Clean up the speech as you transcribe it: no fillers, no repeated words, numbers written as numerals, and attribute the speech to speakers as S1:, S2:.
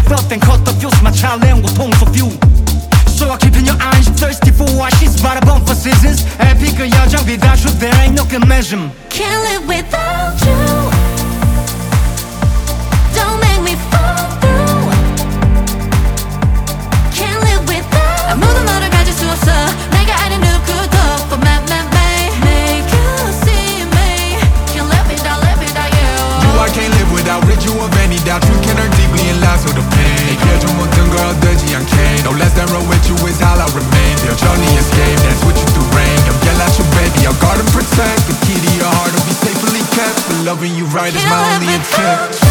S1: felt and cut the fuse. My child and 고통 so few. So I keep in your eyes, thirsty for what she's bought a bump for seasons. Epic 여정 without you, there ain't no good measure.
S2: Can't live without you. Don't make me fall through. Can't live without. 아무도 너를 가질 수 없어. 내가 아닌 누구도 for me. Make you see me. Can't live without you.
S3: You I can't live without rid you of any doubt. You can hurt deeply and last with the pain. 해결 모든 걸 얻지 않게. No less than roll with you is how I remain. 여전히 escape, dance with you through rain. Don't yell at you baby, I'll guard and protect. The key to your heart will be safely kept. But loving you right is my only intent.